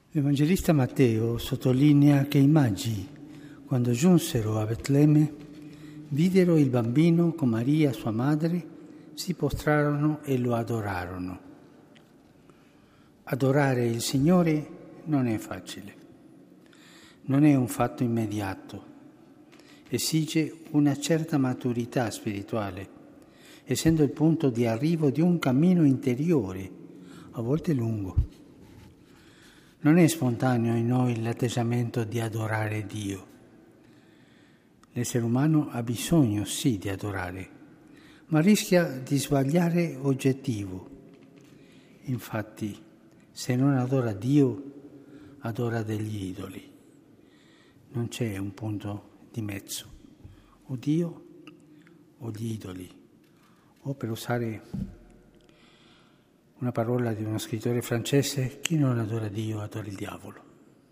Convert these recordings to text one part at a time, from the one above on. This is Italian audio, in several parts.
L'Evangelista Matteo sottolinea che i magi, quando giunsero a Betlemme, videro il bambino con Maria, sua madre, si postrarono e lo adorarono. Adorare il Signore non è facile, non è un fatto immediato, esige una certa maturità spirituale, essendo il punto di arrivo di un cammino interiore, a volte lungo. Non è spontaneo in noi l'atteggiamento di adorare Dio. L'essere umano ha bisogno, sì, di adorare, ma rischia di sbagliare oggettivo. Infatti, se non adora Dio, adora degli idoli. Non c'è un punto di mezzo, o Dio o gli idoli, o per usare una parola di uno scrittore francese, chi non adora Dio adora il diavolo.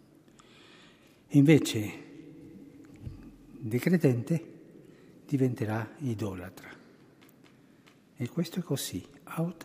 Invece, il credente diventerà idolatra. E questo è così, out.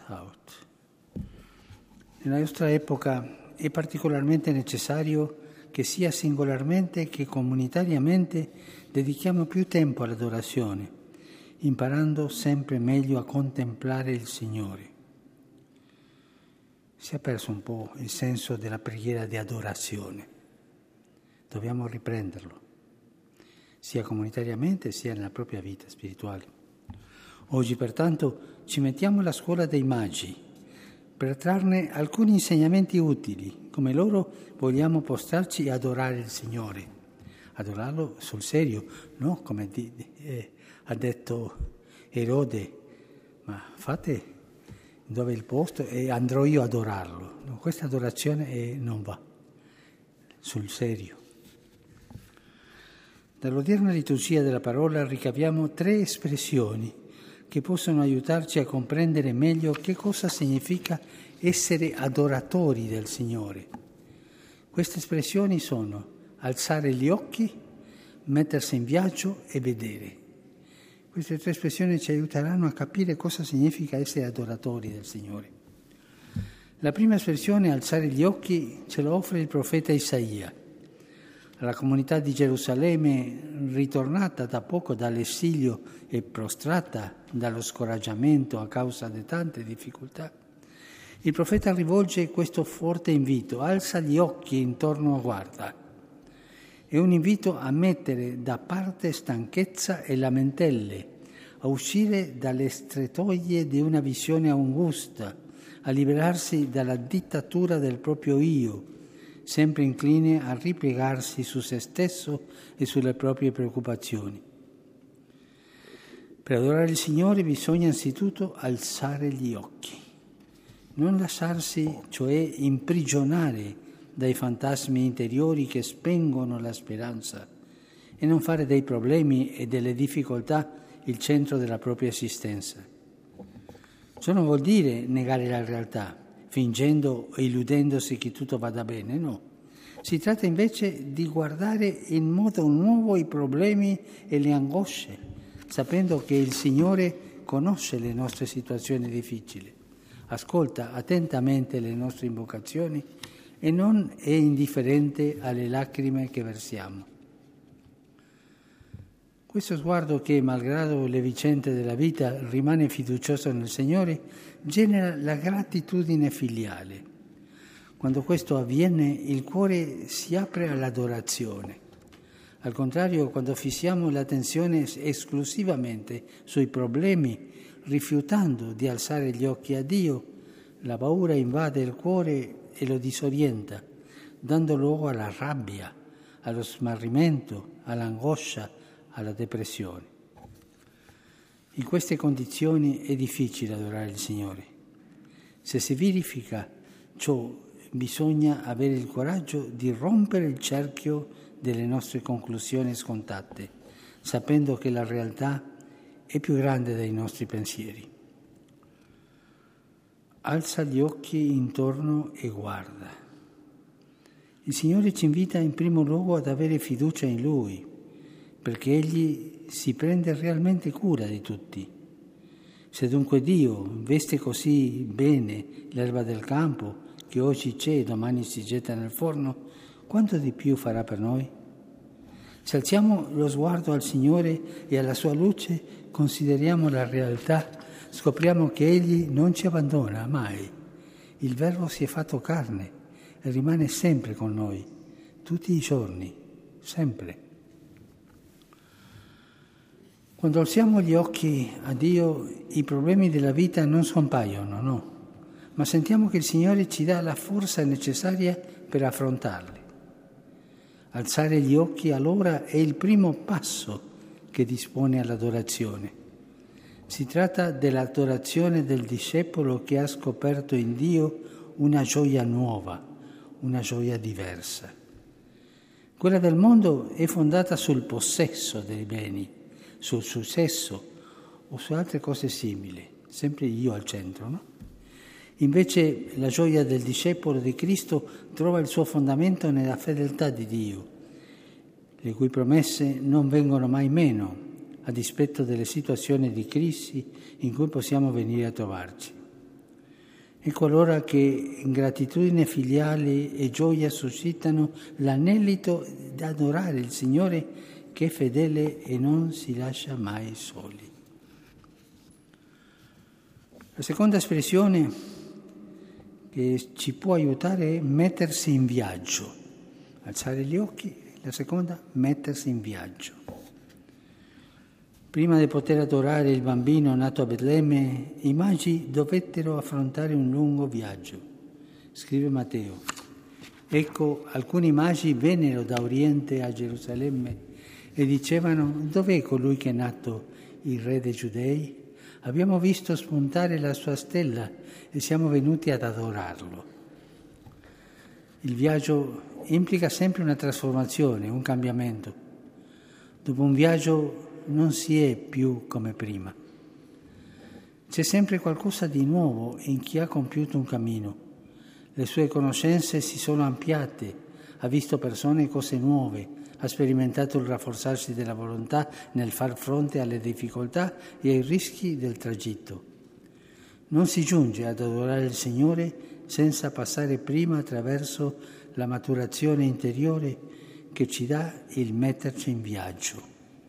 Nella nostra epoca è particolarmente necessario che sia singolarmente che comunitariamente dedichiamo più tempo all'adorazione, imparando sempre meglio a contemplare il Signore. Si è perso un po' il senso della preghiera di adorazione. Dobbiamo riprenderlo, sia comunitariamente sia nella propria vita spirituale. Oggi, pertanto, ci mettiamo alla scuola dei magi per trarne alcuni insegnamenti utili. Come loro vogliamo postarci e adorare il Signore. Adorarlo sul serio, no? Come ha detto Erode, ma fate dove è il posto e andrò io ad adorarlo. No, questa adorazione non va sul serio. Dall'odierna liturgia della parola ricaviamo 3 espressioni che possono aiutarci a comprendere meglio che cosa significa essere adoratori del Signore. Queste espressioni sono alzare gli occhi, mettersi in viaggio e vedere. Queste 3 espressioni ci aiuteranno a capire cosa significa essere adoratori del Signore. La prima espressione, alzare gli occhi, ce lo offre il profeta Isaia. Alla comunità di Gerusalemme, ritornata da poco dall'esilio e prostrata dallo scoraggiamento a causa di tante difficoltà, il profeta rivolge questo forte invito: alza gli occhi intorno a guarda. È un invito a mettere da parte stanchezza e lamentele, a uscire dalle strettoie di una visione angusta, a liberarsi dalla dittatura del proprio io, sempre incline a ripiegarsi su se stesso e sulle proprie preoccupazioni. Per adorare il Signore bisogna anzitutto alzare gli occhi, non lasciarsi, cioè, imprigionare dai fantasmi interiori che spengono la speranza e non fare dei problemi e delle difficoltà il centro della propria esistenza. Ciò non vuol dire negare la realtà, fingendo e illudendosi che tutto vada bene, no. Si tratta invece di guardare in modo nuovo i problemi e le angosce, sapendo che il Signore conosce le nostre situazioni difficili, ascolta attentamente le nostre invocazioni e non è indifferente alle lacrime che versiamo. Questo sguardo che, malgrado le vicende della vita, rimane fiducioso nel Signore, genera la gratitudine filiale. Quando questo avviene, il cuore si apre all'adorazione. Al contrario, quando fissiamo l'attenzione esclusivamente sui problemi, rifiutando di alzare gli occhi a Dio, la paura invade il cuore e lo disorienta, dando luogo alla rabbia, allo smarrimento, all'angoscia, alla depressione. In queste condizioni è difficile adorare il Signore. Se si verifica ciò, bisogna avere il coraggio di rompere il cerchio delle nostre conclusioni scontate, sapendo che la realtà è più grande dei nostri pensieri. Alza gli occhi intorno e guarda. Il Signore ci invita in primo luogo ad avere fiducia in Lui, perché Egli si prende realmente cura di tutti. Se dunque Dio veste così bene l'erba del campo, che oggi c'è e domani si getta nel forno, quanto di più farà per noi? Se alziamo lo sguardo al Signore e alla sua luce, consideriamo la realtà, scopriamo che Egli non ci abbandona mai. Il Verbo si è fatto carne e rimane sempre con noi, tutti i giorni, sempre. Quando alziamo gli occhi a Dio, i problemi della vita non scompaiono, no, ma sentiamo che il Signore ci dà la forza necessaria per affrontarli. Alzare gli occhi allora è il primo passo che dispone all'adorazione. Si tratta dell'adorazione del discepolo che ha scoperto in Dio una gioia nuova, una gioia diversa. Quella del mondo è fondata sul possesso dei beni, sul successo o su altre cose simili, sempre io al centro, no? Invece la gioia del discepolo di Cristo trova il suo fondamento nella fedeltà di Dio, le cui promesse non vengono mai meno, a dispetto delle situazioni di crisi in cui possiamo venire a trovarci. Ecco allora che gratitudine filiale e gioia suscitano l'anelito di adorare il Signore che è fedele e non si lascia mai soli. La seconda espressione che ci può aiutare è mettersi in viaggio. Alzare gli occhi, la seconda, mettersi in viaggio. Prima di poter adorare il bambino nato a Betlemme, i magi dovettero affrontare un lungo viaggio. Scrive Matteo. Ecco, alcuni magi vennero da Oriente a Gerusalemme e dicevano: dov'è colui che è nato, il re dei Giudei? Abbiamo visto spuntare la sua stella e siamo venuti ad adorarlo. Il viaggio implica sempre una trasformazione, un cambiamento. Dopo un viaggio non si è più come prima. C'è sempre qualcosa di nuovo in chi ha compiuto un cammino. Le sue conoscenze si sono ampliate, ha visto persone e cose nuove, ha sperimentato il rafforzarsi della volontà nel far fronte alle difficoltà e ai rischi del tragitto. Non si giunge ad adorare il Signore senza passare prima attraverso la maturazione interiore che ci dà il metterci in viaggio.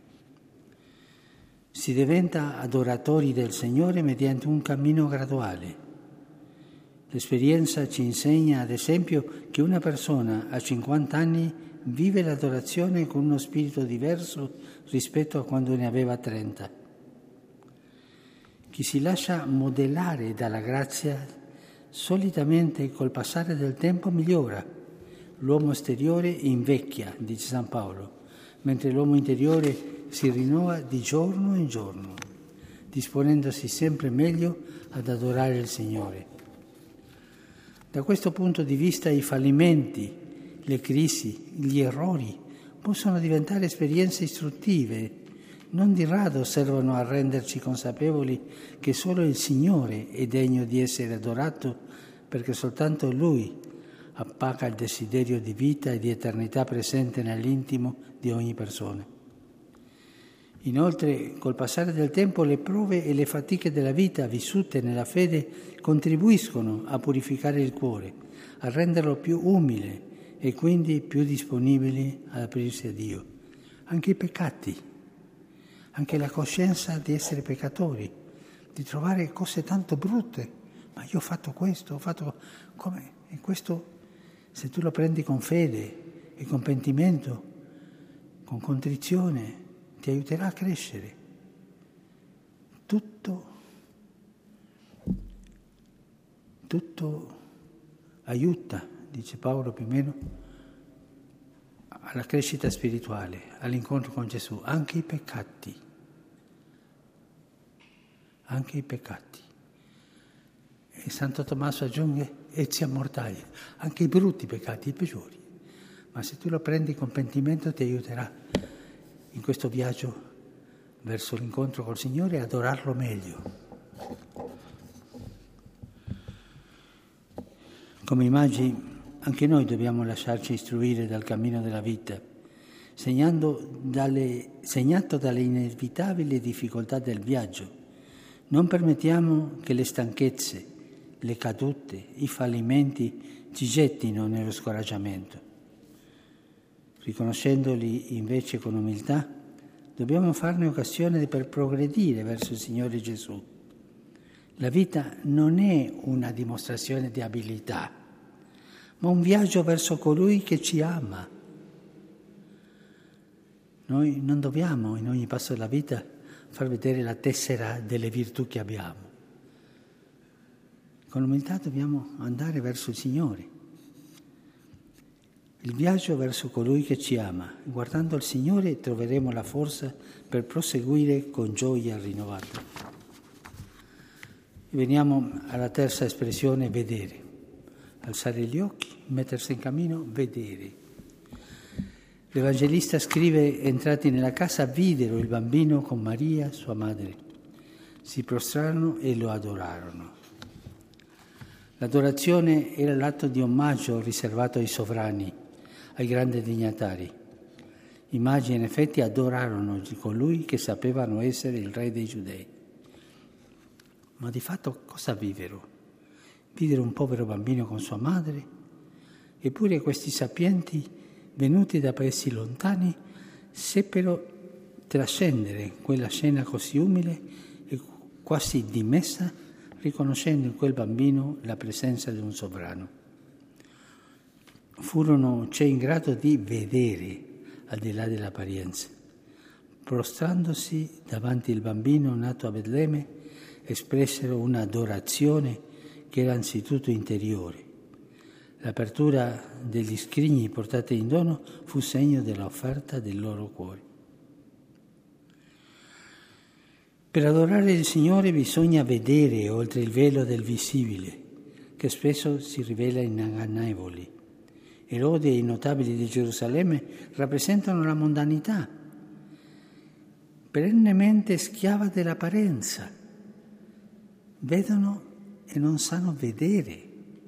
Si diventa adoratori del Signore mediante un cammino graduale. L'esperienza ci insegna, ad esempio, che una persona a 50 anni vive l'adorazione con uno spirito diverso rispetto a quando ne aveva 30. Chi si lascia modellare dalla grazia solitamente col passare del tempo migliora. L'uomo esteriore invecchia, dice San Paolo, mentre l'uomo interiore si rinnova di giorno in giorno, disponendosi sempre meglio ad adorare il Signore. Da questo punto di vista i fallimenti, le crisi, gli errori possono diventare esperienze istruttive. Non di rado servono a renderci consapevoli che solo il Signore è degno di essere adorato, perché soltanto Lui appaga il desiderio di vita e di eternità presente nell'intimo di ogni persona. Inoltre, col passare del tempo, le prove e le fatiche della vita vissute nella fede contribuiscono a purificare il cuore, a renderlo più umile e quindi più disponibile ad aprirsi a Dio. Anche i peccati, anche la coscienza di essere peccatori, di trovare cose tanto brutte. Ma io ho fatto questo, ho fatto come? E questo, se tu lo prendi con fede e con pentimento, con contrizione, ti aiuterà a crescere. Tutto aiuta, dice Paolo più o meno, alla crescita spirituale, all'incontro con Gesù, anche i peccati. Anche i peccati. E Santo Tommaso aggiunge, ecce mortali, anche i brutti peccati, i peggiori. Ma se tu lo prendi con pentimento ti aiuterà in questo viaggio verso l'incontro col Signore e adorarlo meglio. Come i magi, anche noi dobbiamo lasciarci istruire dal cammino della vita, segnato dalle inevitabili difficoltà del viaggio. Non permettiamo che le stanchezze, le cadute, i fallimenti ci gettino nello scoraggiamento. Riconoscendoli invece con umiltà, dobbiamo farne occasione per progredire verso il Signore Gesù. La vita non è una dimostrazione di abilità, ma un viaggio verso colui che ci ama. Noi non dobbiamo in ogni passo della vita far vedere la tessera delle virtù che abbiamo. Con umiltà dobbiamo andare verso il Signore. Il viaggio verso colui che ci ama. Guardando il Signore troveremo la forza per proseguire con gioia rinnovata. Veniamo alla terza espressione, vedere. Alzare gli occhi, mettersi in cammino, vedere. L'Evangelista scrive: entrati nella casa videro il bambino con Maria, sua madre. Si prostrarono e lo adorarono. L'adorazione era l'atto di omaggio riservato ai sovrani, ai grandi dignatari. I magi in effetti adorarono colui che sapevano essere il re dei Giudei. Ma di fatto cosa videro? Videro un povero bambino con sua madre, eppure questi sapienti, venuti da paesi lontani, seppero trascendere quella scena così umile e quasi dimessa, riconoscendo in quel bambino la presenza di un sovrano. Furono cioè in grado di vedere al di là dell'apparenza. Prostrandosi davanti al bambino nato a Betlemme, espressero un'adorazione che era anzitutto interiore. L'apertura degli scrigni portati in dono fu segno dell'offerta del loro cuore. Per adorare il Signore bisogna vedere oltre il velo del visibile, che spesso si rivela ingannevoli. Erode e i notabili di Gerusalemme rappresentano la mondanità, perennemente schiava dell'apparenza. Vedono e non sanno vedere.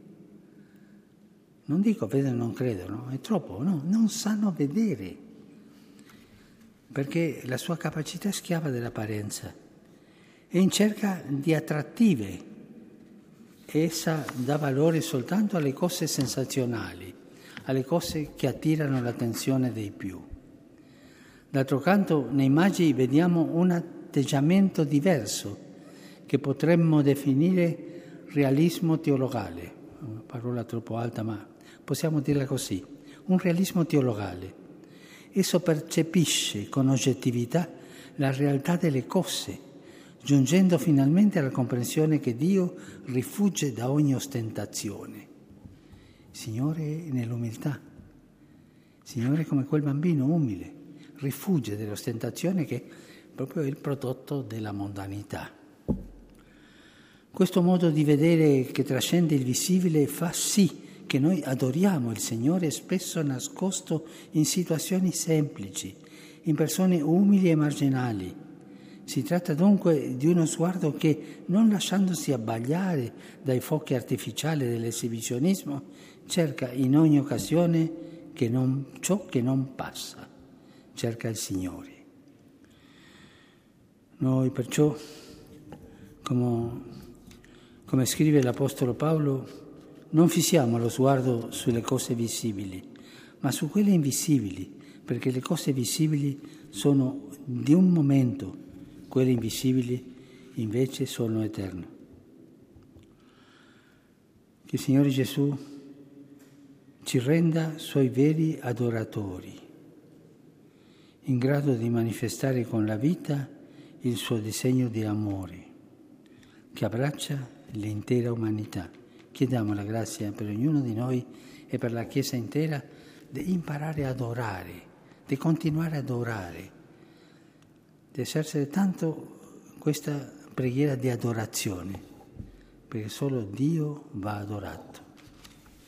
Non dico vedono e non credono, è troppo, no, non sanno vedere. Perché la sua capacità è schiava dell'apparenza. È in cerca di attrattive. Essa dà valore soltanto alle cose sensazionali, alle cose che attirano l'attenzione dei più. D'altro canto, nei magi vediamo un atteggiamento diverso, che potremmo definire realismo teologale, una parola troppo alta, ma possiamo dirla così, un realismo teologale. Esso percepisce con oggettività la realtà delle cose, giungendo finalmente alla comprensione che Dio rifugge da ogni ostentazione. Il Signore è nell'umiltà, il Signore è come quel bambino umile, rifugge dell'ostentazione che è proprio il prodotto della mondanità. Questo modo di vedere che trascende il visibile fa sì che noi adoriamo il Signore spesso nascosto in situazioni semplici, in persone umili e marginali. Si tratta dunque di uno sguardo che, non lasciandosi abbagliare dai fuochi artificiali dell'esibizionismo, cerca in ogni occasione ciò che non passa, cerca il Signore. Noi perciò, come scrive l'Apostolo Paolo, non fissiamo lo sguardo sulle cose visibili, ma su quelle invisibili, perché le cose visibili sono di un momento, quelle invisibili invece sono eterne. Che il Signore Gesù ci renda Suoi veri adoratori, in grado di manifestare con la vita il Suo disegno di amore, che abbraccia l'intera umanità. Chiediamo la grazia per ognuno di noi e per la Chiesa intera di imparare ad adorare, di continuare ad adorare, di esercitare tanto questa preghiera di adorazione, perché solo Dio va adorato.